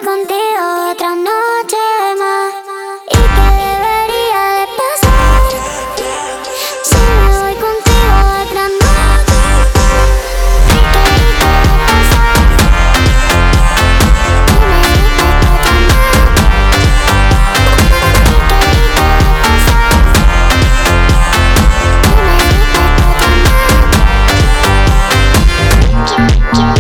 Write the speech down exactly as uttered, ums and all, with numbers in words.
contigo otra noche más. ¿Y qué debería de pasar si me voy contigo otra noche más? ¿Y qué debería de pasar si me voy contigo otra más? ¿Y qué debería de pasar si me voy contigo otra más?